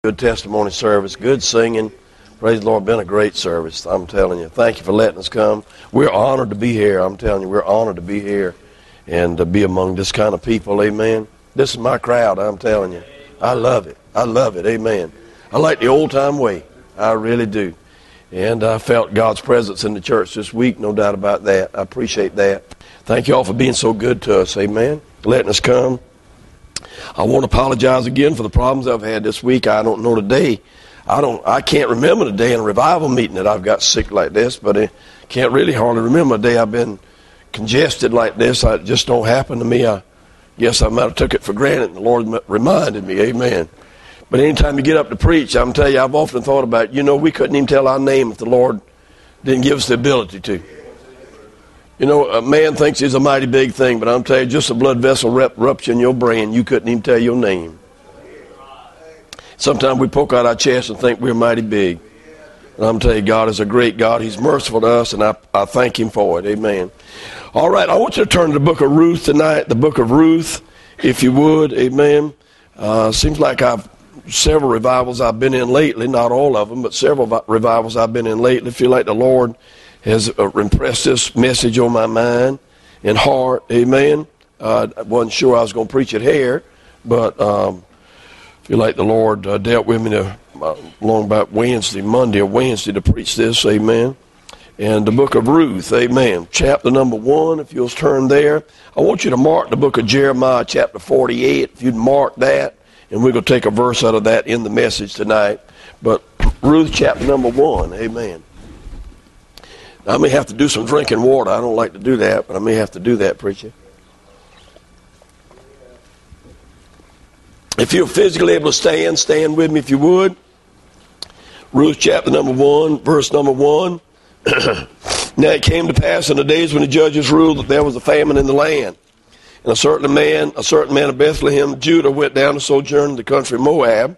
Good testimony service, good singing. Praise the Lord, been a great service, I'm telling you. Thank you for letting us come. We're honored to be here, I'm telling you. We're honored to be here and to be among this kind of people, amen. This is my crowd, I'm telling you. I love it, amen. I like the old-time way, I really do. And I felt God's presence in the church this week, no doubt about that. I appreciate that. Thank you all for being so good to us, amen. Letting us come. I want to apologize again for the problems I've had this week. I don't know today. I can't remember the day in a revival meeting that I've got sick like this, but I can't really hardly remember a day I've been congested like this. It just don't happen to me. I guess I might have took it for granted, and the Lord reminded me, amen. But anytime you get up to preach, I'm telling you, I've often thought about, we couldn't even tell our name if the Lord didn't give us the ability to. A man thinks he's a mighty big thing, but I'm telling you, just a blood vessel rupture in your brain, you couldn't even tell your name. Sometimes we poke out our chest and think we're mighty big. And I'm telling you, God is a great God. He's merciful to us, and I thank Him for it. Amen. All right, I want you to turn to the book of Ruth tonight, the book of Ruth, if you would. Amen. Seems like several revivals I've been in lately, not all of them, but several revivals I've been in lately. I feel like the Lord has impressed this message on my mind and heart, amen. I wasn't sure I was going to preach it here, but I feel like the Lord dealt with me along about Monday or Wednesday to preach this, amen. And the book of Ruth, amen, chapter number 1, if you'll turn there. I want you to mark the book of Jeremiah, chapter 48, if you'd mark that, and we're going to take a verse out of that in the message tonight. But Ruth, chapter number 1, amen. I may have to do some drinking water. I don't like to do that, but I may have to do that, preacher. If you're physically able to stand with me if you would. Ruth chapter number 1, verse number 1. Now it came to pass in the days when the judges ruled that there was a famine in the land. And a certain man of Bethlehem, Judah, went down to sojourn in the country of Moab.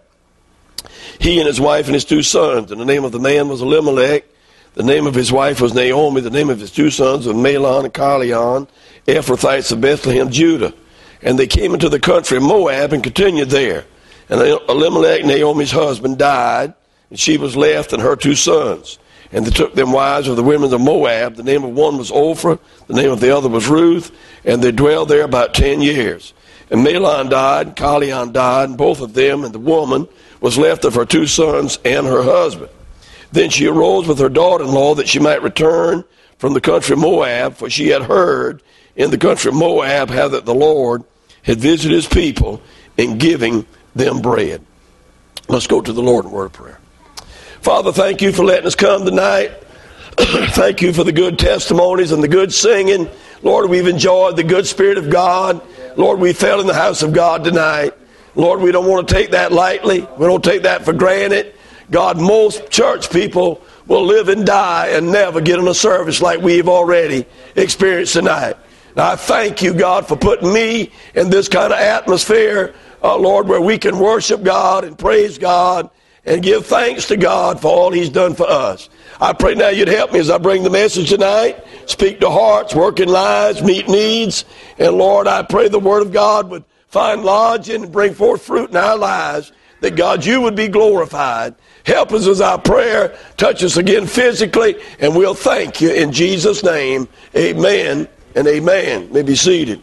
He and his wife and his 2 sons. And the name of the man was Elimelech. The name of his wife was Naomi. The name of his 2 sons were Mahlon and Chilion, Ephrathites of Bethlehem, Judah. And they came into the country of Moab and continued there. And Elimelech, Naomi's husband, died, and she was left and her 2 sons. And they took them wives of the women of Moab. The name of one was Ophrah, the name of the other was Ruth, and they dwelled there about 10 years. And Mahlon died, Chilion died, and both of them and the woman was left of her 2 sons and her husband. Then she arose with her daughter-in-law that she might return from the country of Moab, for she had heard in the country of Moab how that the Lord had visited His people in giving them bread. Let's go to the Lord in word of prayer. Father, thank You for letting us come tonight. Thank You for the good testimonies and the good singing. Lord, we've enjoyed the good Spirit of God. Lord, we fell in the house of God tonight. Lord, we don't want to take that lightly. We don't take that for granted. God, most church people will live and die and never get in a service like we've already experienced tonight. Now, I thank You, God, for putting me in this kind of atmosphere, Lord, where we can worship God and praise God and give thanks to God for all He's done for us. I pray now You'd help me as I bring the message tonight, speak to hearts, work in lives, meet needs. And Lord, I pray the Word of God would find lodging and bring forth fruit in our lives, that God, You would be glorified. Help us as our prayer. Touch us again physically, and we'll thank You in Jesus' name. Amen and amen. You may be seated.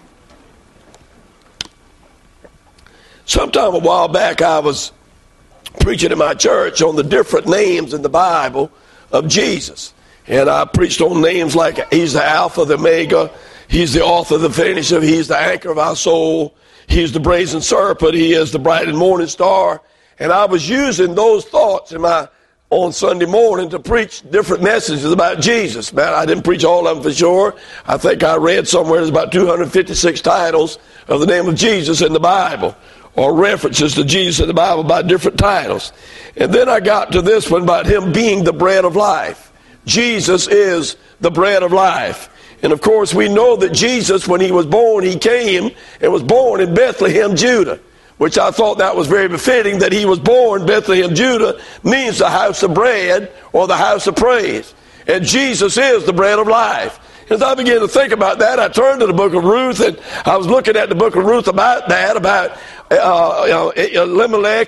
Sometime a while back, I was preaching in my church on the different names in the Bible of Jesus. And I preached on names like He's the Alpha, the Omega. He's the author, the finisher. He's the anchor of our soul. He's the brazen serpent. He is the bright and morning star. And I was using those thoughts on Sunday morning to preach different messages about Jesus. Man, I didn't preach all of them for sure. I think I read somewhere there's about 256 titles of the name of Jesus in the Bible, or references to Jesus in the Bible by different titles. And then I got to this one about Him being the bread of life. Jesus is the bread of life. And of course we know that Jesus, when He was born, He came and was born in Bethlehem, Judah, which I thought that was very befitting, that He was born. Bethlehem, Judah means the house of bread or the house of praise. And Jesus is the bread of life. As I began to think about that, I turned to the book of Ruth, and I was looking at the book of Ruth about that, about Elimelech and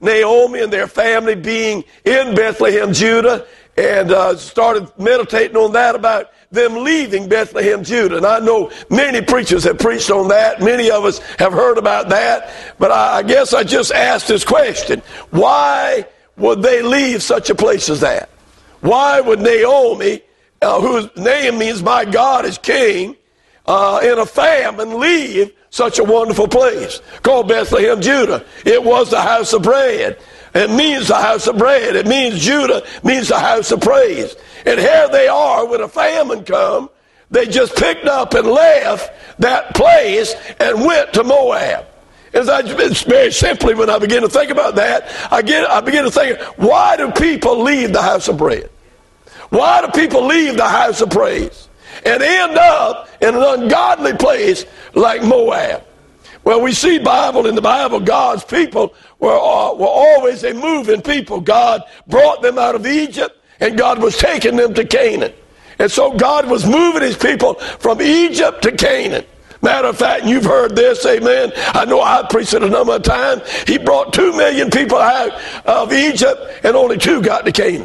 Naomi and their family being in Bethlehem, Judah, and started meditating on that about them leaving Bethlehem, Judah. And I know many preachers have preached on that. Many of us have heard about that. But I guess I just asked this question. Why would they leave such a place as that? Why would Naomi, whose name means my God is king, in a famine leave such a wonderful place called Bethlehem, Judah? It was the house of bread. It means the house of bread. It means Judah means the house of praise. And here they are when a famine come. They just picked up and left that place and went to Moab. It's very simply, when I begin to think about that, I begin to think, why do people leave the house of bread? Why do people leave the house of praise and end up in an ungodly place like Moab? Well, we see in the Bible, God's people were always a moving people. God brought them out of Egypt, and God was taking them to Canaan. And so God was moving his people from Egypt to Canaan. Matter of fact, you've heard this, amen. I know I preached it a number of times. He brought 2 million people out of Egypt, and only 2 got to Canaan.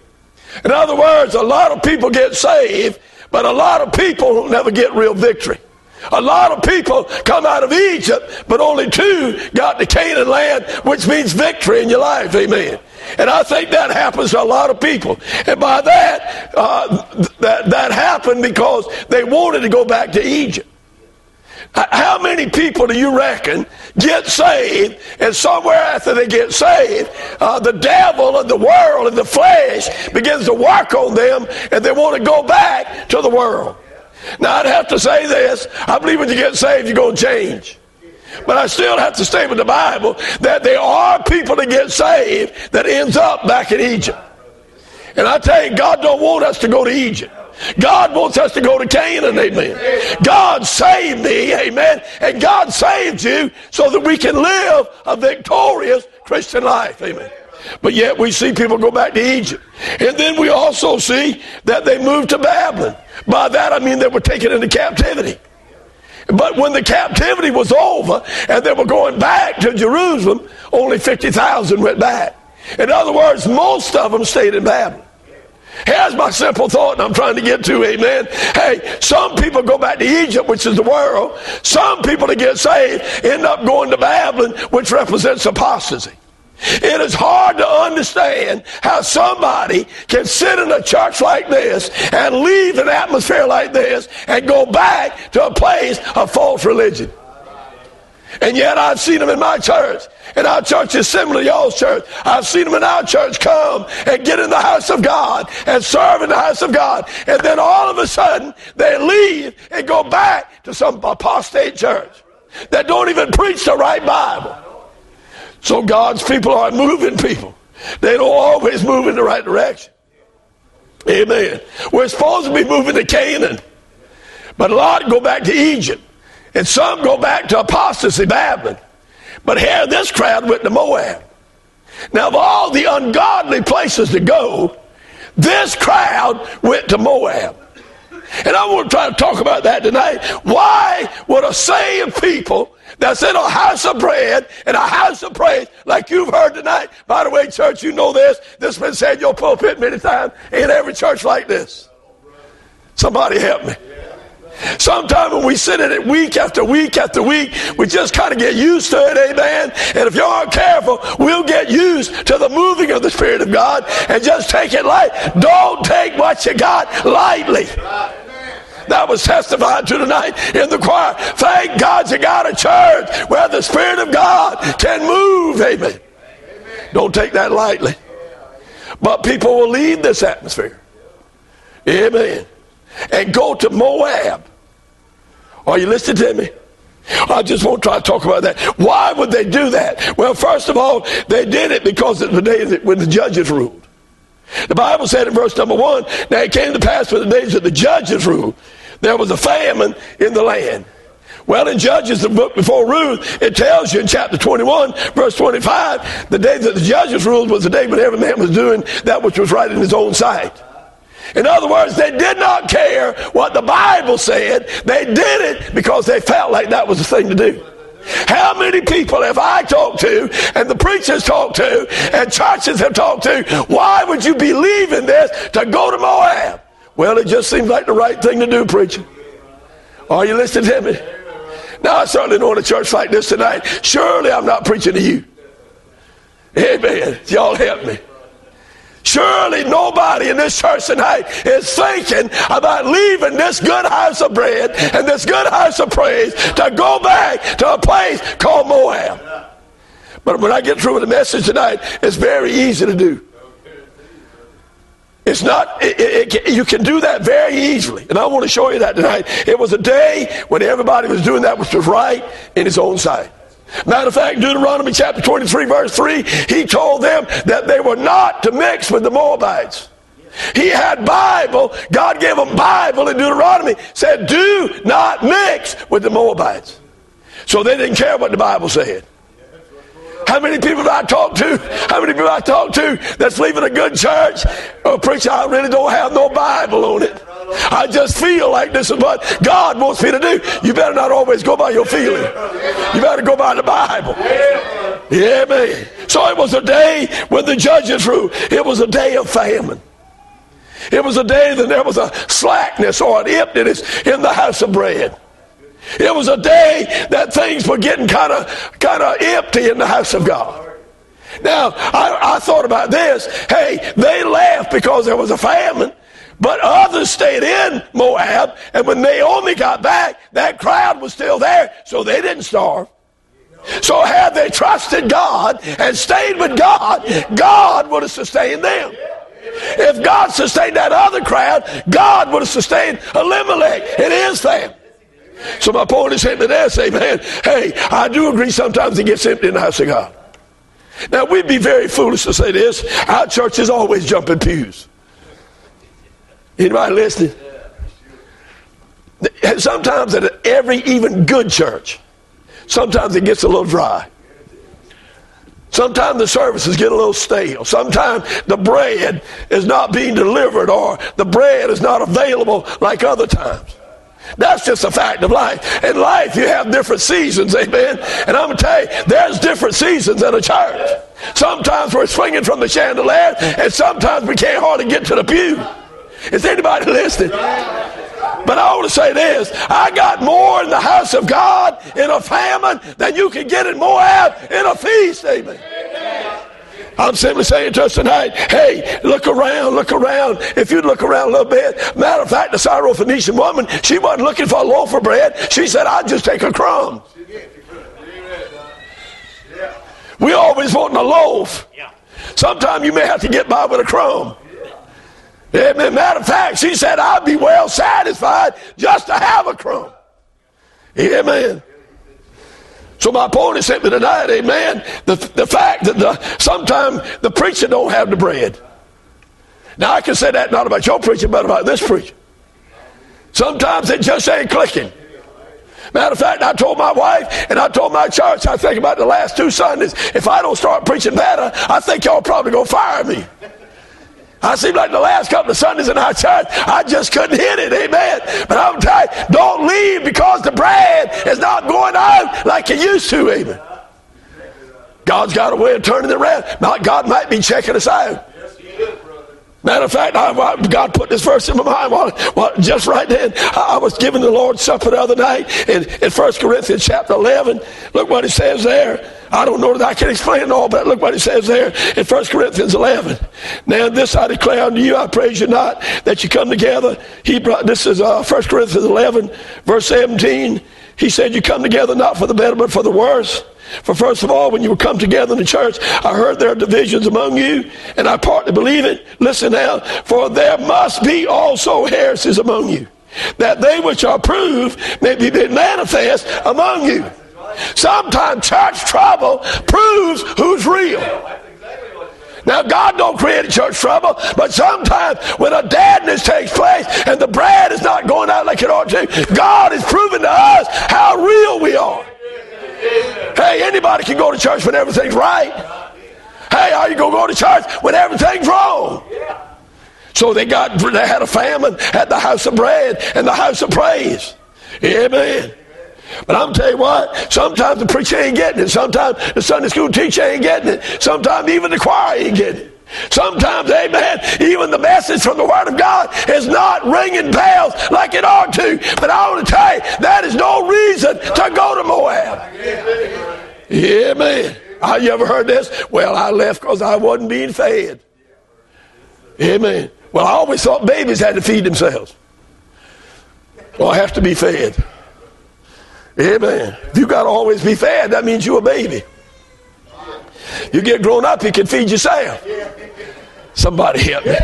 In other words, a lot of people get saved, but a lot of people never get real victory. A lot of people come out of Egypt, but only 2 got to Canaan land, which means victory in your life, amen. And I think that happens to a lot of people. And by that, that happened because they wanted to go back to Egypt. How many people do you reckon get saved, and somewhere after they get saved, the devil and the world and the flesh begins to work on them, and they want to go back to the world? Now, I'd have to say this. I believe when you get saved, you're going to change. But I still have to stay with the Bible that there are people that get saved that ends up back in Egypt. And I tell you, God don't want us to go to Egypt. God wants us to go to Canaan, amen. God saved me, amen, and God saved you so that we can live a victorious Christian life, amen. But yet we see people go back to Egypt. And then we also see that they moved to Babylon. By that I mean they were taken into captivity. But when the captivity was over and they were going back to Jerusalem, only 50,000 went back. In other words, most of them stayed in Babylon. Here's my simple thought, and I'm trying to get to, amen. Hey, some people go back to Egypt, which is the world. Some people that get saved end up going to Babylon, which represents apostasy. It is hard to understand how somebody can sit in a church like this and leave an atmosphere like this and go back to a place of false religion. And yet I've seen them in my church. And our church is similar to y'all's church. I've seen them in our church come and get in the house of God and serve in the house of God. And then all of a sudden they leave and go back to some apostate church that don't even preach the right Bible. So God's people are moving people. They don't always move in the right direction. Amen. We're supposed to be moving to Canaan. But a lot go back to Egypt. And some go back to apostasy, Babylon. But here this crowd went to Moab. Now of all the ungodly places to go, this crowd went to Moab. And I want to try to talk about that tonight. Why would a saved people that's in a house of bread and a house of praise, like you've heard tonight? By the way, church, you know this. This has been said in your pulpit many times. In every church like this. Somebody help me. Sometimes when we sit in it week after week after week, we just kind of get used to it, amen. And if you aren't careful, we'll get used to the moving of the Spirit of God and just take it light. Don't take what you got lightly. That was testified to tonight in the choir. Thank God you got a church where the Spirit of God can move, amen. Don't take that lightly. But people will leave this atmosphere, amen, and go to Moab. Are you listening to me? I just want to try to talk about that. Why would they do that? Well, first of all, they did it because of the day when the judges ruled. The Bible said in verse number 1, now it came to pass for the days that the judges ruled, there was a famine in the land. Well, in Judges, the book before Ruth, it tells you in chapter 21, verse 25, the day that the judges ruled was the day when every man was doing that which was right in his own sight. In other words, they did not care what the Bible said. They did it because they felt like that was the thing to do. How many people have I talked to, and the preachers talked to, and churches have talked to? Why would you be leaving this to go to Moab? Well, it just seems like the right thing to do, preacher. Are you listening to me? Now, I certainly know in a church like this tonight, surely I'm not preaching to you. Amen. Y'all help me. Surely nobody in this church tonight is thinking about leaving this good house of bread and this good house of praise to go back to a place called Moab. But when I get through with the message tonight, it's very easy to do. It's not, you can do that very easily. And I want to show you that tonight. It was a day when everybody was doing that which was right in his own sight. Matter of fact, Deuteronomy chapter 23 verse 3, he told them that they were not to mix with the Moabites. He had Bible. God gave them Bible in Deuteronomy. Said, do not mix with the Moabites. So they didn't care what the Bible said. How many people have I talked to? How many people I talked to that's leaving a good church? Oh, preacher, I really don't have no Bible on it. I just feel like this is what God wants me to do. You better not always go by your feeling. You better go by the Bible. Yeah, man. So it was a day when the judges ruled. It was a day of famine. It was a day that there was a slackness or an emptiness in the house of bread. It was a day that things were getting kind of empty in the house of God. Now, I thought about this. Hey, they left because there was a famine, but others stayed in Moab, and when Naomi got back, that crowd was still there, so they didn't starve. So had they trusted God and stayed with God, God would have sustained them. If God sustained that other crowd, God would have sustained Elimelech and his family. So my point is simply this, amen. Hey, I do agree sometimes it gets empty in the house of God. Now, we'd be very foolish to say this. Our church is always jumping pews. Anybody listening? Sometimes at every even good church, sometimes it gets a little dry. Sometimes the services get a little stale. Sometimes the bread is not being delivered, or the bread is not available like other times. That's just a fact of life. In life, you have different seasons, amen? And I'm going to tell you, there's different seasons in a church. Sometimes we're swinging from the chandelier, and sometimes we can't hardly get to the pew. Is anybody listening? But I want to say this. I got more in the house of God in a famine than you can get in Moab in a feast, amen? I'm simply saying to us tonight, hey, look around, look around. If you'd look around a little bit. Matter of fact, the Syrophoenician woman, she wasn't looking for a loaf of bread. She said, I'd just take a crumb. We always want a loaf. Sometimes you may have to get by with a crumb. Amen. Matter of fact, she said, I'd be well satisfied just to have a crumb. Amen. So my point is simply tonight, amen, the fact that sometimes the preacher don't have the bread. Now, I can say that not about your preacher, but about this preacher. Sometimes it just ain't clicking. Matter of fact, I told my wife and I told my church, I think about the last 2 Sundays, if I don't start preaching better, I think y'all probably going to fire me. I seem like the last couple of Sundays in our church, I just couldn't hit it, amen. But I'm telling you, don't leave because the bread is not going out like it used to, amen. God's got a way of turning it around. Now, God might be checking us out. Matter of fact, God put this verse in my mind just right then. I was giving the Lord's Supper the other night in 1 Corinthians chapter 11. Look what it says there. I don't know that I can explain it all, but look what it says there in 1 Corinthians 11. Now this I declare unto you, I praise you not, that you come together. This is 1 Corinthians 11, verse 17. He said, you come together not for the better, but for the worse. For first of all, when you come together in the church, I heard there are divisions among you, and I partly believe it. Listen now, for there must be also heresies among you, that they which are proved may be made manifest among you. Sometimes church trouble proves who's real. Now, God don't create church trouble, but sometimes when a deadness takes place and the bread is not going out like it ought to, God is proving to us how real we are. Hey, anybody can go to church when everything's right. Hey, how you going to go to church when everything's wrong? So they had a famine at the house of bread and the house of praise. Amen. But I'm telling you what, sometimes the preacher ain't getting it. Sometimes the Sunday school teacher ain't getting it. Sometimes even the choir ain't getting it. Sometimes, amen, even the message from the Word of God is not ringing bells like it ought to. But I want to tell you, that is no reason to go to Moab. Yeah, man. You ever heard this? Well, I left because I wasn't being fed. Amen. Well, I always thought babies had to feed themselves. Well, I have to be fed. Amen. If you got to always be fed, that means you're a baby. You get grown up, you can feed yourself. Somebody help me.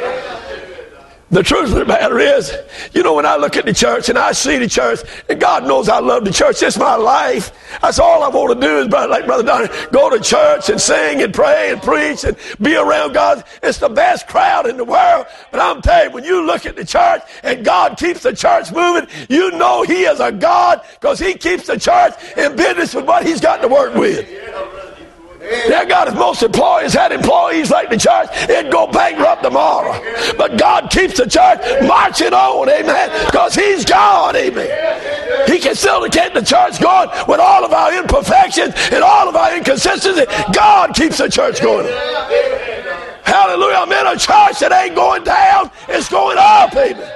The truth of the matter is, you know, when I look at the church and I see the church, and God knows I love the church, it's my life. That's all I want to do is, like Brother Donnie, go to church and sing and pray and preach and be around God. It's the best crowd in the world. But I'm telling you, when you look at the church and God keeps the church moving, you know He is a God because He keeps the church in business with what He's got to work with. That God, if most employers had employees like the church, it'd go bankrupt tomorrow. But God keeps the church marching on, amen, because He's God, amen. He can still get the church going with all of our imperfections and all of our inconsistencies. God keeps the church going. Hallelujah. I'm in a church that ain't going down, it's going up, amen.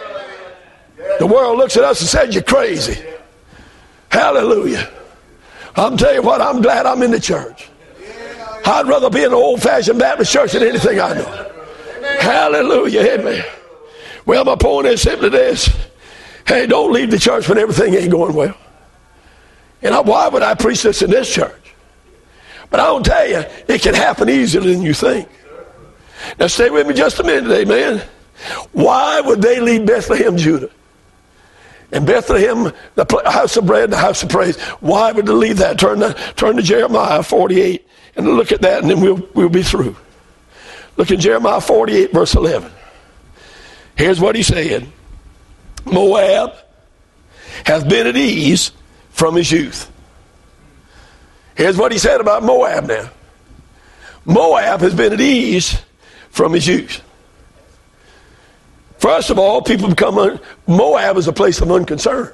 The world looks at us and says, you're crazy. Hallelujah. I'm telling you what, I'm glad I'm in the church. I'd rather be in an old-fashioned Baptist church than anything I know. Hallelujah, amen. Well, my point is simply this. Hey, don't leave the church when everything ain't going well. And why would I preach this in this church? But I want to tell you, it can happen easier than you think. Now stay with me just a minute, amen. Why would they leave Bethlehem, Judah? And Bethlehem, the house of bread, the house of praise. Why would they leave that? Turn to Jeremiah 48 and look at that, and then we'll be through. Look at Jeremiah 48, verse 11. Here's what he said. Moab hath been at ease from his youth. Here's what he said about Moab now. Moab has been at ease from his youth. First of all, people become Moab is a place of unconcern.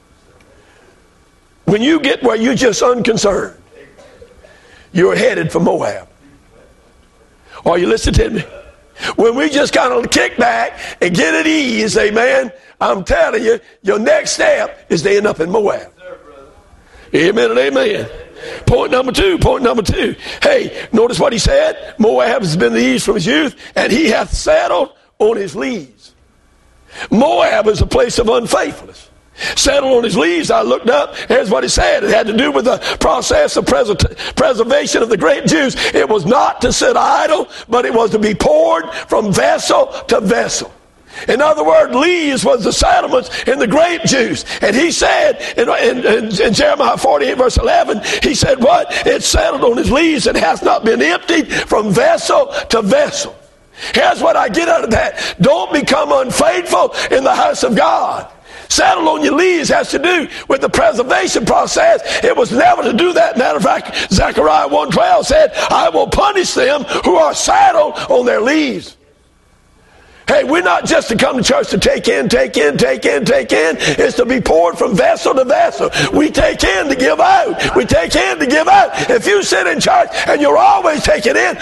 When you get where you're just unconcerned, you're headed for Moab. Are you listening to me? When we just kind of kick back and get at ease, amen, I'm telling you, your next step is to end up in Moab. Amen and amen. Point number two. Hey, notice what he said. Moab has been at ease from his youth, and he hath settled on his lees. Moab is a place of unfaithfulness. Settled on his lees, I looked up, here's what he said. It had to do with the process of preservation of the grape juice. It was not to sit idle, but it was to be poured from vessel to vessel. In other words, lees was the settlements in the grape juice. And he said, in Jeremiah 48 verse 11, he said what? It settled on his lees and hath not been emptied from vessel to vessel. Here's what I get out of that. Don't become unfaithful in the house of God. Settle on your lees has to do with the preservation process. It was never to do that. Matter of fact, Zechariah 1:12 said, I will punish them who are saddled on their lees. Hey, we're not just to come to church to take in. It's to be poured from vessel to vessel. We take in to give out. If you sit in church and you're always taking in,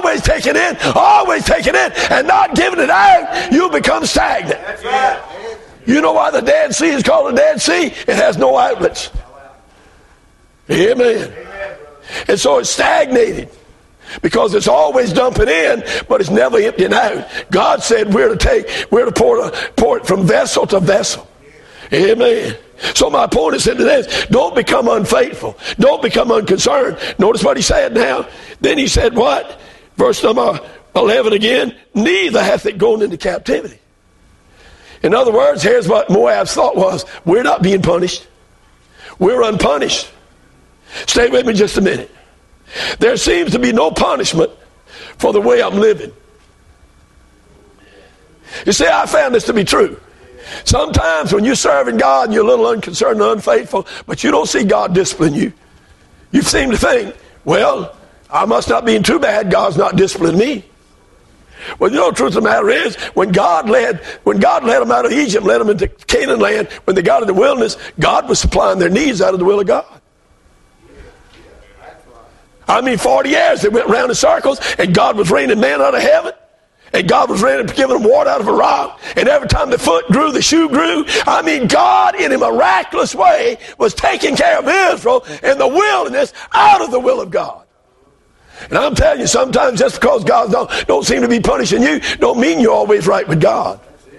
and not giving it out, you become stagnant. That's right. You know why the Dead Sea is called the Dead Sea? It has no outlets. Amen. And so it's stagnated. Because it's always dumping in, but it's never emptying out. God said we're to pour it from vessel to vessel. Amen. So my point is into this. Don't become unfaithful. Don't become unconcerned. Notice what he said now. Then he said what? Verse number 11 again. Neither hath it gone into captivity. In other words, here's what Moab's thought was. We're not being punished. We're unpunished. Stay with me just a minute. There seems to be no punishment for the way I'm living. You see, I found this to be true. Sometimes when you're serving God and you're a little unconcerned and unfaithful, but you don't see God discipline you, you seem to think, well, I must not be too bad. God's not disciplining me. Well, you know, the truth of the matter is, when God led them out of Egypt, led them into Canaan land, when they got in the wilderness, God was supplying their needs out of the will of God. I mean, 40 years they went around in circles, and God was raining manna out of heaven, and God was giving them water out of a rock, and every time the foot grew, the shoe grew. I mean, God, in a miraculous way, was taking care of Israel in the wilderness out of the will of God. And I'm telling you, sometimes just because God don't seem to be punishing you, don't mean you're always right with God.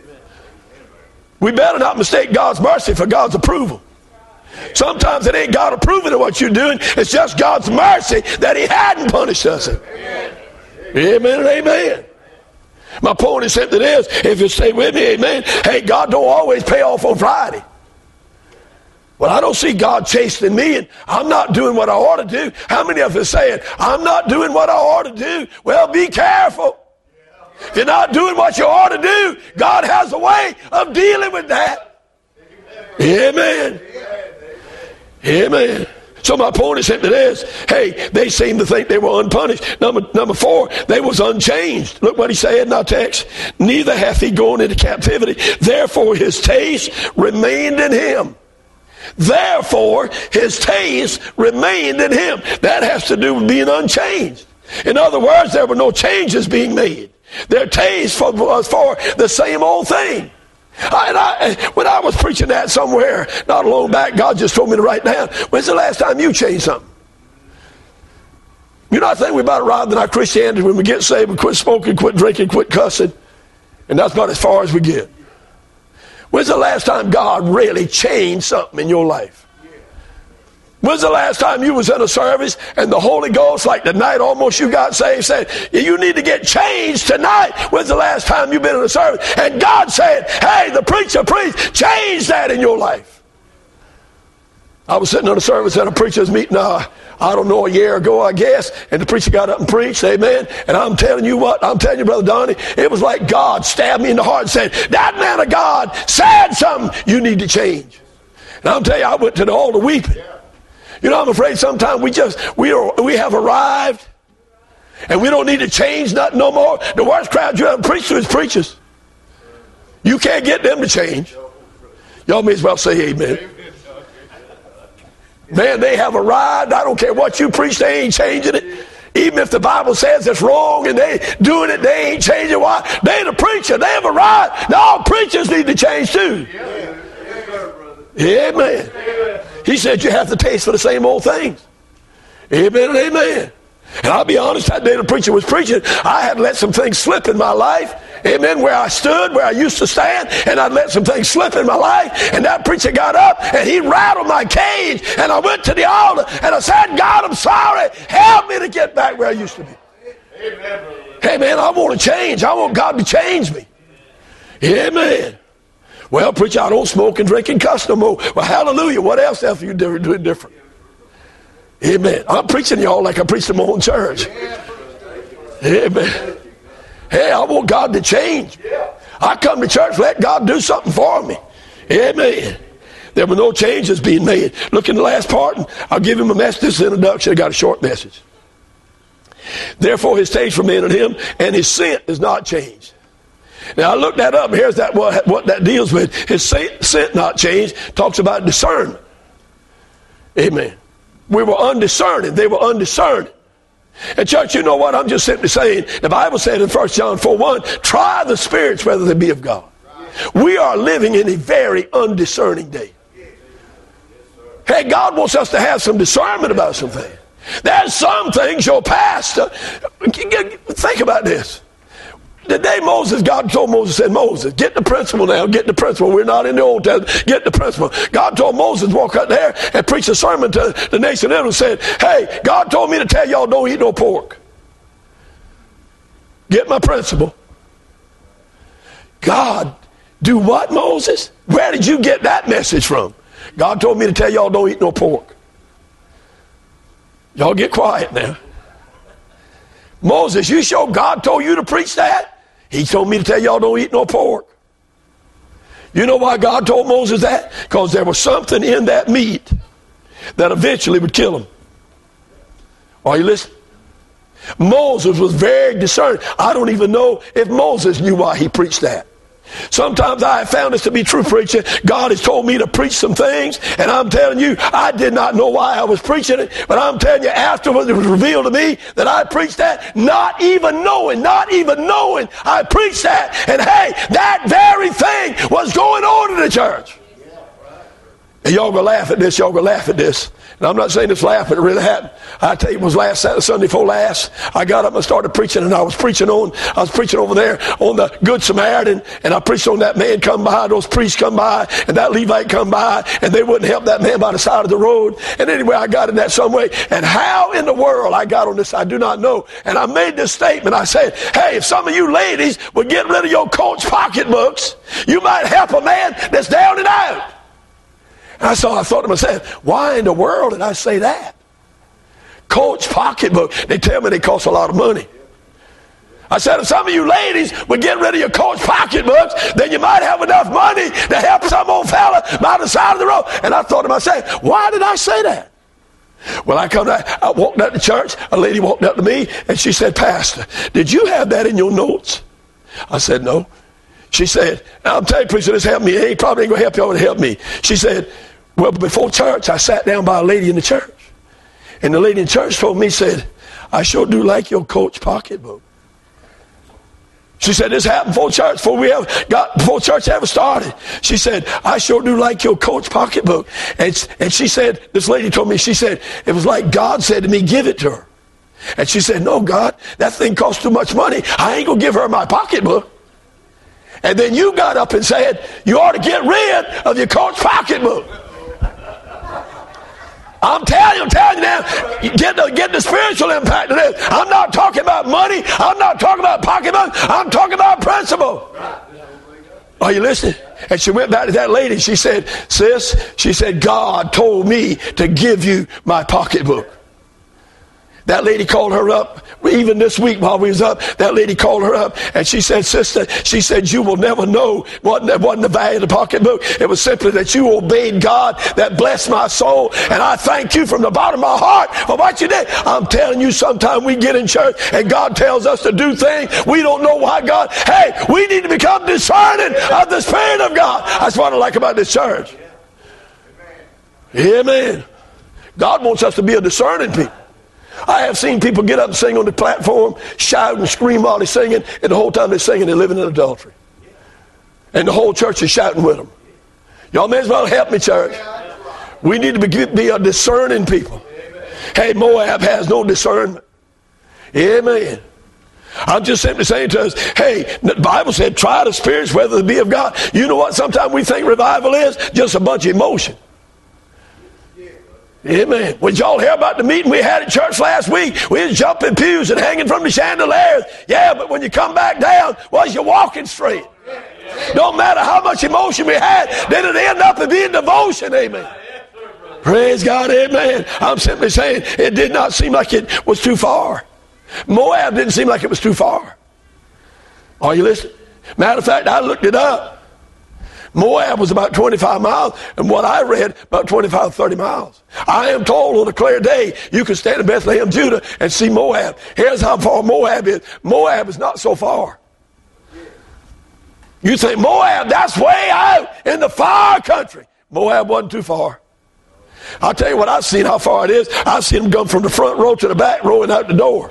We better not mistake God's mercy for God's approval. Sometimes it ain't God approving of what you're doing. It's just God's mercy that he hadn't punished us. Amen, amen and amen. My point is simply this. If you stay with me, amen. Hey, God don't always pay off on Friday. Well, I don't see God chastening me and I'm not doing what I ought to do. How many of us saying, I'm not doing what I ought to do? Well, be careful. If you're not doing what you ought to do, God has a way of dealing with that. Amen. Amen. So my point is simply this. Hey, they seemed to think they were unpunished. Number 4, they was unchanged. Look what he said in our text. Neither hath he gone into captivity. Therefore his taste remained in him. Therefore his taste remained in him. That has to do with being unchanged. In other words, there were no changes being made. Their taste was for the same old thing. When I was preaching that somewhere not long back, God just told me to write down, when's the last time you changed something? You know, I think we about arrived in our Christianity when we get saved, we quit smoking, quit drinking, quit cussing, and that's about as far as we get. When's the last time God really changed something in your life? When's the last time you was in a service and the Holy Ghost, like the night almost you got saved, said, you need to get changed tonight? When's the last time you've been in a service? And God said, hey, the preacher preached, change that in your life. I was sitting in a service at a preacher's meeting, I don't know, a year ago, I guess, and the preacher got up and preached, amen. And I'm telling you what, I'm telling you, Brother Donnie, it was like God stabbed me in the heart and said, that man of God said something you need to change. And I'm telling you, I went to the altar weeping. You know, I'm afraid sometimes we have arrived and we don't need to change nothing no more. The worst crowd you ever preach to is preachers. You can't get them to change. Y'all may as well say amen. Man, they have arrived. I don't care what you preach, they ain't changing it. Even if the Bible says it's wrong and they doing it, they ain't changing. Why? They the preacher. They have arrived. Now preachers need to change too. Amen. He said you have to taste for the same old things. Amen and amen. And I'll be honest, that day the preacher was preaching, I had let some things slip in my life. Amen. Where I stood, where I used to stand, and I'd let some things slip in my life. And that preacher got up and he rattled my cage. And I went to the altar and I said, God, I'm sorry. Help me to get back where I used to be. Amen. Hey man, I want to change. I want God to change me. Amen. Well, preacher, I don't smoke and drink and cuss no more. Well, hallelujah. What else are you doing different? Amen. I'm preaching to y'all like I preach to my own church. Amen. Hey, I want God to change. I come to church, let God do something for me. Amen. There were no changes being made. Look in the last part, and I'll give him a message. This is introduction. I got a short message. Therefore, his taste remained in him, and his scent is not changed. Now I looked that up. Here's that what that deals with. His scent not changed. Talks about discernment. Amen. We were undiscerning. They were undiscerning. And church, you know what? I'm just simply saying. The Bible said in 1 John 4:1, try the spirits whether they be of God. We are living in a very undiscerning day. Hey, God wants us to have some discernment about some things. There's some things your pastor. Think about this. The day God told Moses, said, Moses, get the principle now, get the principle. We're not in the Old Testament, get the principle. God told Moses, walk out there and preach a sermon to the nation of Israel and said, hey, God told me to tell y'all don't eat no pork. Get my principle. God, do what, Moses? Where did you get that message from? God told me to tell y'all don't eat no pork. Y'all get quiet now. Moses, you sure God told you to preach that? He told me to tell y'all don't eat no pork. You know why God told Moses that? Because there was something in that meat that eventually would kill him. Are you listening? Moses was very discerning. I don't even know if Moses knew why he preached that. Sometimes I have found this to be true, preacher. God has told me to preach some things, and I'm telling you, I did not know why I was preaching it, but I'm telling you, afterwards it was revealed to me that I preached that, not even knowing I preached that. And hey, that very thing was going on in the church. And y'all gonna laugh at this, And I'm not saying this laugh, but it really happened. I tell you, it was last Saturday, Sunday before last. I got up and started preaching, and I was preaching over there on the Good Samaritan, and I preached on that man come by, those priests come by, and that Levite come by, and they wouldn't help that man by the side of the road. And anyway, I got in that some way. And how in the world I got on this, I do not know. And I made this statement. I said, hey, if some of you ladies would get rid of your Coach pocketbooks, you might help a man that's down and out. I thought to myself, why in the world did I say that? Coach pocketbook. They tell me they cost a lot of money. I said, if some of you ladies would get rid of your Coach pocketbooks, then you might have enough money to help some old fella by the side of the road. And I thought to myself, why did I say that? Well, I walked out to church. A lady walked up to me, and she said, Pastor, did you have that in your notes? I said, no. She said, I'm telling you, preacher, this helped me. He probably ain't going to help you, but it helped me. She said, well, before church, I sat down by a lady in the church. And the lady in church told me, said, I sure do like your Coach pocketbook. She said, this happened before church ever started. She said, I sure do like your Coach pocketbook. And she said, this lady told me, she said, it was like God said to me, give it to her. And she said, no, God, that thing costs too much money. I ain't going to give her my pocketbook. And then you got up and said, you ought to get rid of your Coach pocketbook. I'm telling you now, get the spiritual impact of this. I'm not talking about money. I'm not talking about pocketbooks. I'm talking about principle. Are you listening? And she went back to that lady. She said, sis, she said, God told me to give you my pocketbook. That lady called her up, even this week while we was up, that lady called her up, and she said, sister, she said, you will never know what wasn't the value of the pocketbook. It was simply that you obeyed God that blessed my soul, and I thank you from the bottom of my heart for what you did. I'm telling you, sometimes we get in church, and God tells us to do things. We don't know why God, hey, we need to become discerning of the Spirit of God. That's what I like about this church. Amen. God wants us to be a discerning people. I have seen people get up and sing on the platform, shout and scream while they're singing, and the whole time they're singing, they're living in adultery. And the whole church is shouting with them. Y'all may as well help me, church. We need to be a discerning people. Hey, Moab has no discernment. Amen. I'm just simply saying to us, hey, the Bible said, try the spirits whether they be of God. You know what sometimes we think revival is? Just a bunch of emotion. Amen. Did y'all hear about the meeting we had at church last week? We was jumping pews and hanging from the chandeliers. Yeah, but when you come back down, was you walking straight? Don't matter how much emotion we had, then it end up in being devotion. Amen. Praise God. Amen. I'm simply saying it did not seem like it was too far. Moab didn't seem like it was too far. Are you listening? Matter of fact, I looked it up. Moab was about 25 miles, and what I read, about 25, 30 miles. I am told on a clear day, you can stand in Bethlehem, Judah, and see Moab. Here's how far Moab is. Moab is not so far. You think, Moab, that's way out in the far country. Moab wasn't too far. I'll tell you what, I've seen how far it is. I've seen them go from the front row to the back row and out the door.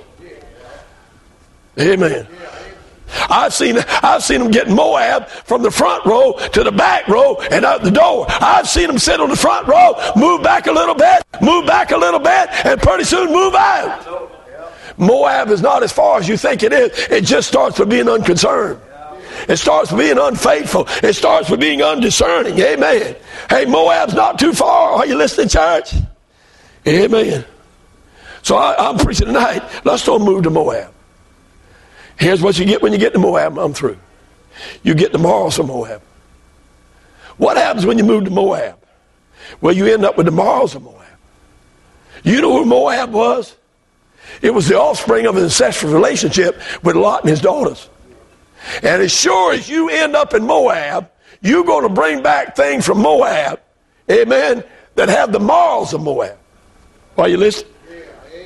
Amen. I've seen them get Moab from the front row to the back row and out the door. I've seen them sit on the front row, move back a little bit, and pretty soon move out. Moab is not as far as you think it is. It just starts with being unconcerned. It starts with being unfaithful. It starts with being undiscerning. Amen. Hey, Moab's not too far. Are you listening, church? Amen. So I'm preaching tonight. Let's don't move to Moab. Here's what you get when you get to Moab. I'm through. You get the morals of Moab. What happens when you move to Moab? Well, you end up with the morals of Moab. You know who Moab was? It was the offspring of an incestuous relationship with Lot and his daughters. And as sure as you end up in Moab, you're going to bring back things from Moab, amen, that have the morals of Moab. Are you listening?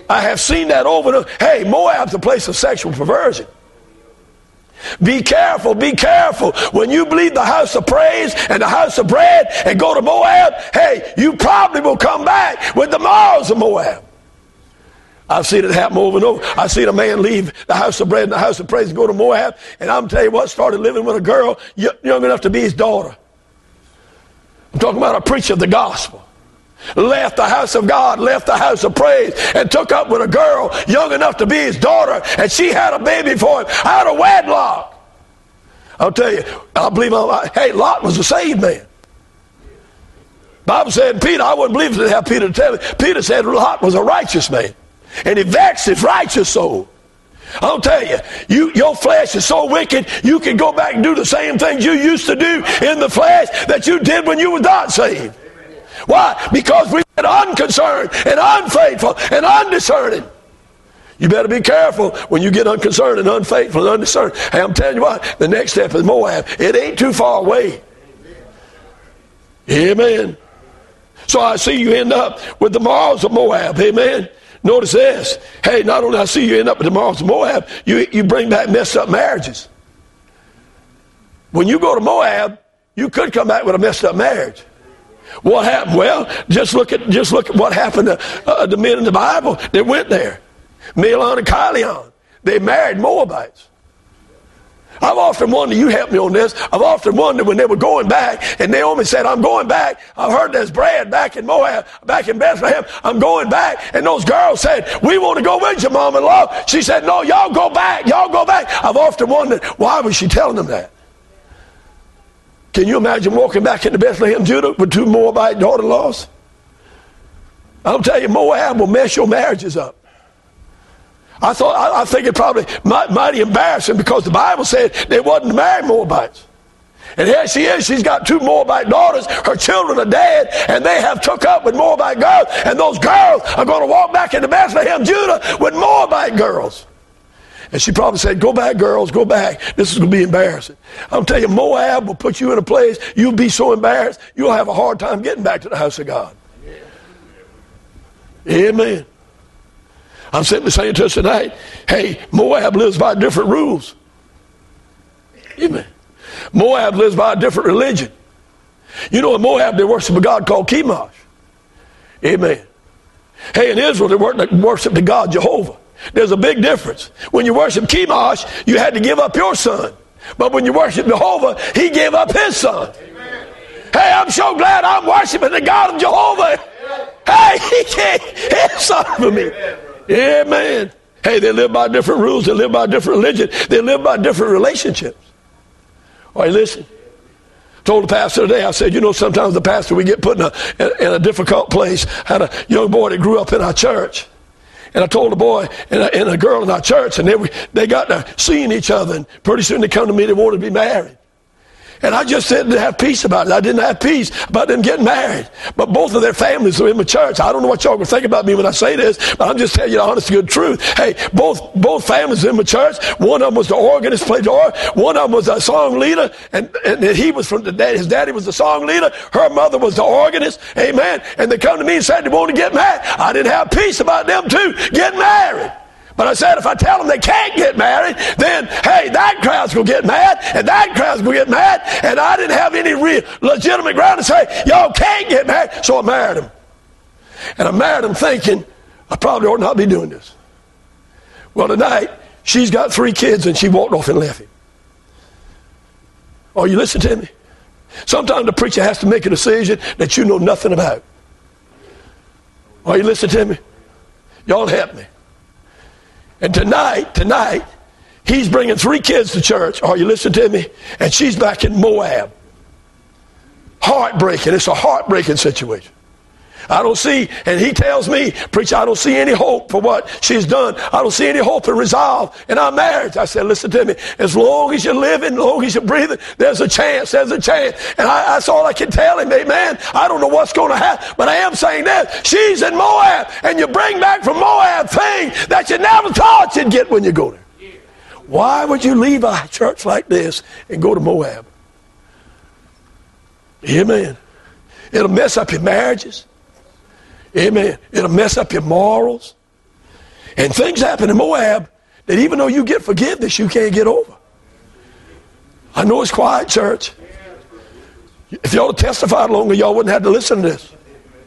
I have seen that over and over. Hey, Moab's a place of sexual perversion. Be careful, be careful. When you leave the house of praise and the house of bread and go to Moab, hey, you probably will come back with the morals of Moab. I've seen it happen over and over. I've seen a man leave the house of bread and the house of praise and go to Moab, and I'm telling you what, started living with a girl young enough to be his daughter. I'm talking about a preacher of the gospel. Left the house of God, left the house of praise, and took up with a girl young enough to be his daughter, and she had a baby for him out of wedlock. I'll tell you, I believe, hey, Lot was a saved man. Bible said, Peter, I wouldn't believe it to have Peter to tell me. Peter said Lot was a righteous man, and he vexed his righteous soul. I'll tell you, your flesh is so wicked, you can go back and do the same things you used to do in the flesh that you did when you were not saved. Why? Because we've been unconcerned and unfaithful and undiscerning. You better be careful when you get unconcerned and unfaithful and undiscerning. Hey, I'm telling you what, the next step is Moab. It ain't too far away. Amen. So I see you end up with the morals of Moab. Amen. Notice this. Hey, not only I see you end up with the morals of Moab, you bring back messed up marriages. When you go to Moab, you could come back with a messed up marriage. What happened? Well, just look at what happened to the men in the Bible that went there. Mahlon and Chilion. They married Moabites. I've often wondered, you help me on this, I've often wondered when they were going back, and Naomi said, I'm going back. I've heard there's bread back in Moab, back in Bethlehem. I'm going back. And those girls said, we want to go with you, Mom-in-law. She said, no, y'all go back. Y'all go back. I've often wondered, why was she telling them that? Can you imagine walking back into Bethlehem, Judah, with two Moabite daughter-in-laws? I'll tell you, Moab will mess your marriages up. I think it probably mighty embarrassing because the Bible said they wasn't married Moabites. And here she is, she's got two Moabite daughters, her children are dead, and they have took up with Moabite girls, and those girls are going to walk back into Bethlehem, Judah, with Moabite girls. And she probably said, go back, girls, go back. This is going to be embarrassing. I'll tell you, Moab will put you in a place, you'll be so embarrassed, you'll have a hard time getting back to the house of God. Amen. I'm simply saying to us tonight, hey, Moab lives by different rules. Amen. Moab lives by a different religion. You know, in Moab, they worship a god called Chemosh. Amen. Hey, in Israel, they worship the God Jehovah. There's a big difference. When you worship Chemosh, you had to give up your son. But when you worship Jehovah, he gave up his son. Amen. Hey, I'm so glad I'm worshiping the God of Jehovah. Hey, he gave his son for me. Amen. Hey, they live by different rules. They live by different religion. They live by different relationships. All right, listen. Told the pastor today, I said, you know, sometimes the pastor, we get put in a difficult place. I had a young boy that grew up in our church. And I told the boy and a girl in our church, and they got to seeing each other, and pretty soon they come to me, they wanted to be married. And I just didn't have peace about it. I didn't have peace about them getting married. But both of their families are in my church. I don't know what y'all can think about me when I say this, but I'm just telling you the honest, good truth. Hey, both families are in my church. One of them was the organist, played the organ. One of them was a song leader, and he was from his daddy was the song leader. Her mother was the organist. Amen. And they come to me and said they want to get married. I didn't have peace about them two getting married. But I said, if I tell them they can't get married, then, hey, that crowd's going to get mad, and that crowd's going to get mad, and I didn't have any real legitimate ground to say, y'all can't get married, so I married him. And I married him thinking, I probably ought not be doing this. Well, tonight, she's got 3 kids, and she walked off and left him. Oh, you listen to me? Sometimes the preacher has to make a decision that you know nothing about. Oh, you listen to me? Y'all help me. And tonight, he's bringing 3 kids to church. Are you listening to me? And she's back in Moab. Heartbreaking. It's a heartbreaking situation. I don't see, and he tells me, preacher, I don't see any hope for what she's done. I don't see any hope and resolve in our marriage. I said, listen to me. As long as you're living, as long as you're breathing, there's a chance. There's a chance. And that's all I can tell him. Amen. I don't know what's going to happen, but I am saying this. She's in Moab, and you bring back from Moab things that you never thought you'd get when you go there. Why would you leave a church like this and go to Moab? Amen. It'll mess up your marriages. Amen. It'll mess up your morals. And things happen in Moab that even though you get forgiveness, you can't get over. I know it's quiet, church. If y'all had testified longer, y'all wouldn't have to listen to this.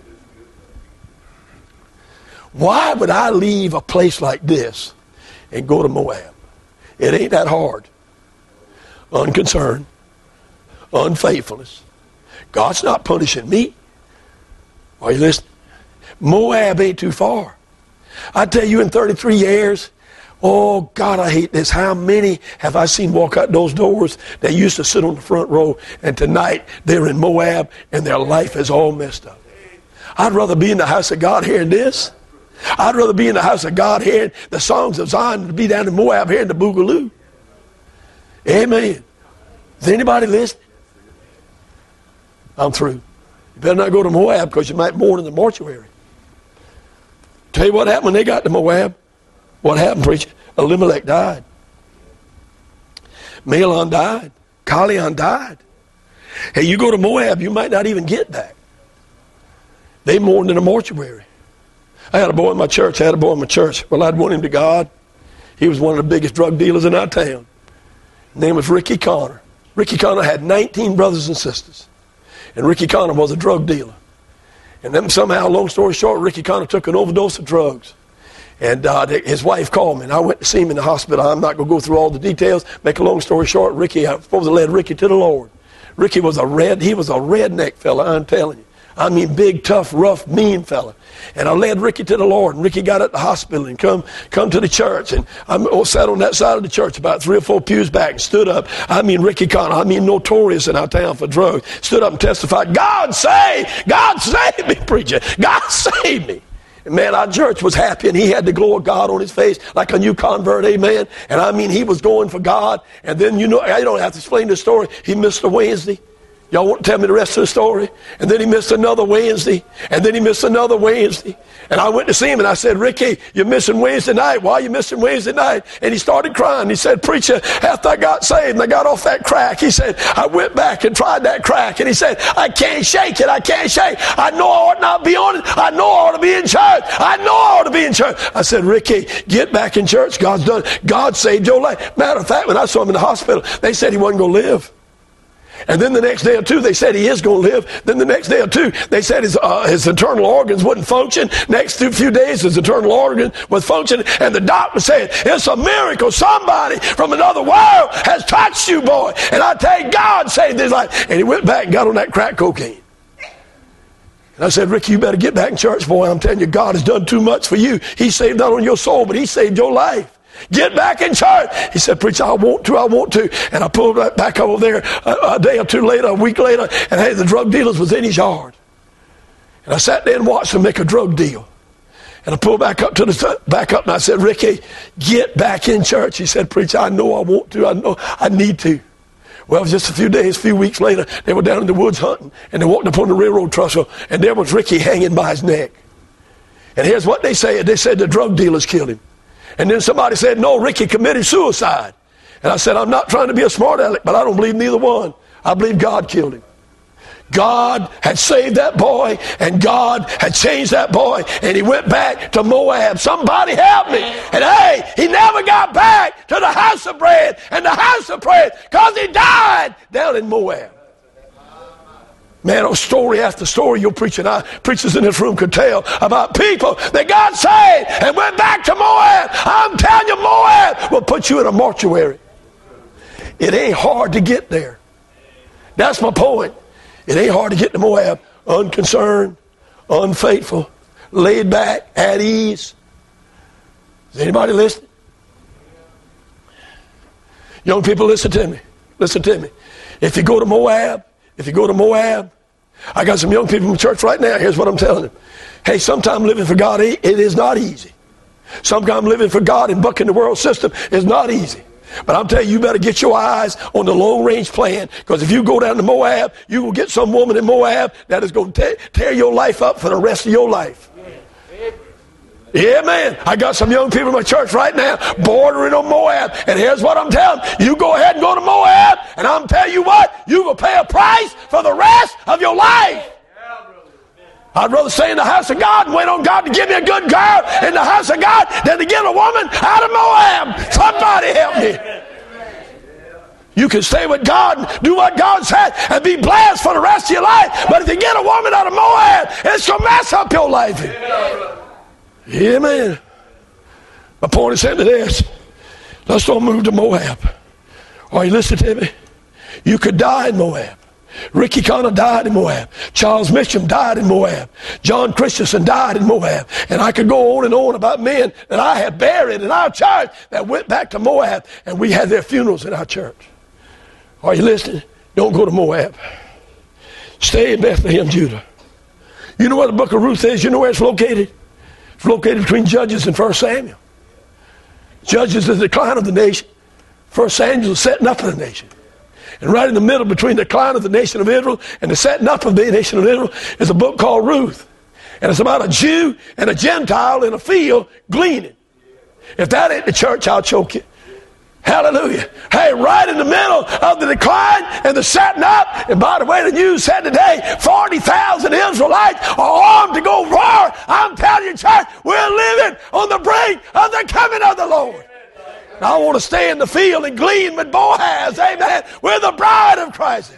Why would I leave a place like this and go to Moab? It ain't that hard. Unconcern, unfaithfulness. God's not punishing me. Are you listening? Moab ain't too far. I tell you, in 33 years, oh, God, I hate this. How many have I seen walk out those doors that used to sit on the front row, and tonight they're in Moab and their life is all messed up? I'd rather be in the house of God hearing this. I'd rather be in the house of God hearing the songs of Zion than be down in Moab hearing the boogaloo. Amen. Is anybody listening? I'm through. You better not go to Moab because you might mourn in the mortuary. Tell you what happened when they got to Moab. What happened, preacher? Elimelech died. Mahlon died. Chalion died. Hey, you go to Moab, you might not even get back. They mourned in a mortuary. I had a boy in my church. Well, I'd won him to God. He was one of the biggest drug dealers in our town. His name was Ricky Connor. Ricky Connor had 19 brothers and sisters. And Ricky Connor was a drug dealer. And then somehow, long story short, Ricky Connor took an overdose of drugs. And his wife called me, and I went to see him in the hospital. I'm not going to go through all the details. Make a long story short, I was supposed to lead Ricky to the Lord. Ricky was he was a redneck fella, I'm telling you. I mean, big, tough, rough, mean fella. And I led Ricky to the Lord, and Ricky got at the hospital and come to the church. And I sat on that side of the church about 3 or 4 pews back and stood up. I mean, Ricky Connor, notorious in our town for drugs, stood up and testified, God save me, preacher. God save me. And man, our church was happy, and he had the glow of God on his face like a new convert, amen. And I mean, he was going for God. And then, I don't have to explain the story. He missed a Wednesday. Y'all want to tell me the rest of the story? And then he missed another Wednesday. And then he missed another Wednesday. And I went to see him and I said, Ricky, you're missing Wednesday night. Why are you missing Wednesday night? And he started crying. He said, preacher, after I got saved and I got off that crack, he said, I went back and tried that crack. And he said, I can't shake it. I can't shake. I know I ought not be on it. I know I ought to be in church. I know I ought to be in church. I said, Ricky, get back in church. God's done. God saved your life. Matter of fact, when I saw him in the hospital, they said he wasn't going to live. And then the next day or two, they said he is going to live. Then the next day or two, they said his internal organs wouldn't function. Next few days, his internal organ was functioning. And the doctor said, it's a miracle. Somebody from another world has touched you, boy. And I tell you, God saved his life. And he went back and got on that crack cocaine. And I said, Ricky, you better get back in church, boy. I'm telling you, God has done too much for you. He saved not only your soul, but he saved your life. Get back in church. He said, preacher, I want to. And I pulled right back over there a day or two later, a week later, and hey, the drug dealers was in his yard. And I sat there and watched them make a drug deal. And I pulled back up and I said, Ricky, get back in church. He said, preacher, I know I want to. I know I need to. Well, just a few weeks later, they were down in the woods hunting, and they walked up on the railroad trestle, and there was Ricky hanging by his neck. And here's what they said. They said the drug dealers killed him. And then somebody said, no, Ricky committed suicide. And I said, I'm not trying to be a smart aleck, but I don't believe neither one. I believe God killed him. God had saved that boy, and God had changed that boy, and he went back to Moab. Somebody help me. And hey, he never got back to the house of bread and the house of prayer because he died down in Moab. Man, story after story your preachers in this room could tell about people that got saved and went back to Moab. I'm telling you, Moab will put you in a mortuary. It ain't hard to get there. That's my point. It ain't hard to get to Moab. Unconcerned, unfaithful, laid back, at ease. Is anybody listening? Young people, listen to me. Listen to me. If you go to Moab, I got some young people in the church right now. Here's what I'm telling them. Hey, sometimes living for God, it is not easy. Sometimes living for God and bucking the world system is not easy. But I'm telling you, you better get your eyes on the long-range plan, because if you go down to Moab, you will get some woman in Moab that is going to tear your life up for the rest of your life. Yeah, man. I got some young people in my church right now bordering on Moab. And here's what I'm telling them. You go ahead and go to Moab, and I'm telling you what, you will pay a price for the rest of your life. I'd rather stay in the house of God and wait on God to give me a good girl in the house of God than to get a woman out of Moab. Somebody help me. You can stay with God and do what God said and be blessed for the rest of your life. But if you get a woman out of Moab, it's going to mess up your life. Amen. My point is simply this. Let's don't move to Moab. Are you listening to me? You could die in Moab. Ricky Connor died in Moab. Charles Mitchum died in Moab. John Christensen died in Moab. And I could go on and on about men that I had buried in our church that went back to Moab, and we had their funerals in our church. Are you listening? Don't go to Moab. Stay in Bethlehem, Judah. You know where the book of Ruth is? You know where it's located? It's located between Judges and 1 Samuel. Judges is the decline of the nation. 1 Samuel is setting up of the nation. And right in the middle between the decline of the nation of Israel and the setting up of the nation of Israel is a book called Ruth. And it's about a Jew and a Gentile in a field gleaning. If that ain't the church, I'll choke you. Hallelujah. Hey, right in the middle of the decline and the setting up, and by the way, the news said today 40,000 Israelites are armed to go war. I'm telling you, church, we're living on the brink of the coming of the Lord. And I want to stay in the field and glean with Boaz. Amen. We're the bride of Christ.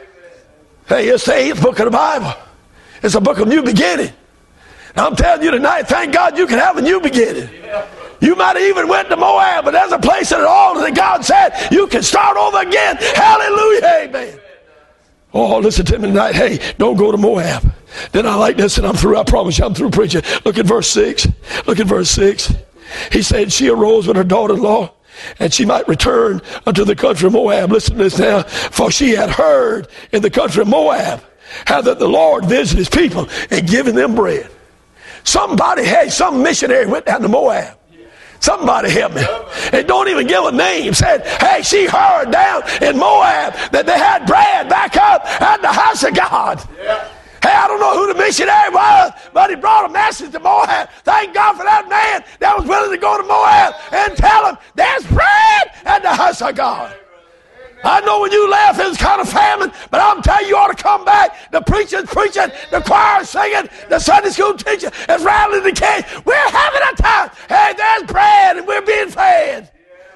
Hey, it's the 8th book of the Bible. It's a book of new beginning. And I'm telling you tonight, thank God you can have a new beginning. You might have even went to Moab, but there's a place at all that God said you can start over again. Hallelujah, amen. Oh, listen to me tonight. Hey, don't go to Moab. Then I like this, and I'm through. I promise you, I'm through preaching. Look at verse 6. Look at verse 6. He said she arose with her daughter-in-law, and she might return unto the country of Moab. Listen to this now. For she had heard in the country of Moab how that the Lord visited his people and given them bread. Somebody, hey, some missionary went down to Moab. Somebody help me. And don't even give a name. Said, hey, she heard down in Moab that they had bread back up at the house of God. Yeah. Hey, I don't know who the missionary was, but he brought a message to Moab. Thank God for that man that was willing to go to Moab and tell him there's bread at the house of God. I know when you left it was kind of famine, but I'm telling you, you ought to come back. The preacher's preaching, the choir's singing, the Sunday school teacher is rattling the cage. We're having a time. Hey, there's bread and we're being fed.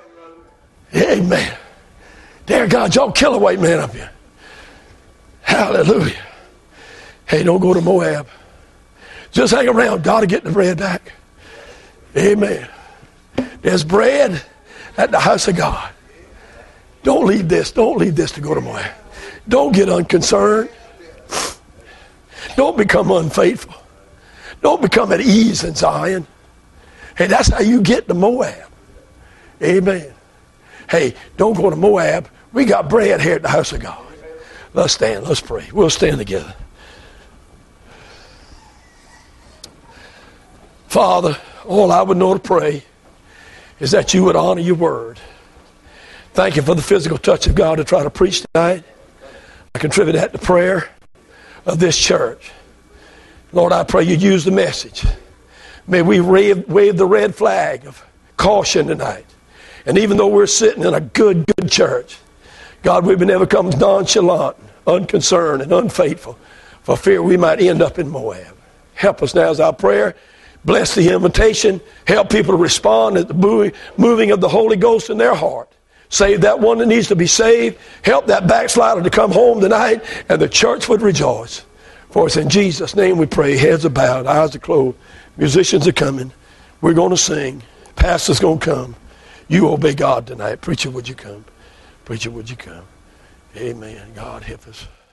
Amen. Dear God, y'all kill a white man up here. Hallelujah. Hey, don't go to Moab. Just hang around. God will get the bread back. Amen. There's bread at the house of God. Don't leave this. Don't leave this to go to Moab. Don't get unconcerned. Don't become unfaithful. Don't become at ease in Zion. Hey, that's how you get to Moab. Amen. Hey, don't go to Moab. We got bread here at the house of God. Let's stand. Let's pray. We'll stand together. Father, all I would know to pray is that you would honor your word. Thank you for the physical touch of God to try to preach tonight. I contribute that to prayer of this church. Lord, I pray you use the message. May we wave the red flag of caution tonight. And even though we're sitting in a good church, God, we would never come nonchalant, unconcerned, and unfaithful for fear we might end up in Moab. Help us now as our prayer. Bless the invitation. Help people to respond at the moving of the Holy Ghost in their heart. Save that one that needs to be saved. Help that backslider to come home tonight, and the church would rejoice. For it's in Jesus' name we pray. Heads are bowed, eyes are closed. Musicians are coming. We're going to sing. Pastor's going to come. You obey God tonight. Preacher, would you come? Preacher, would you come? Amen. God help us.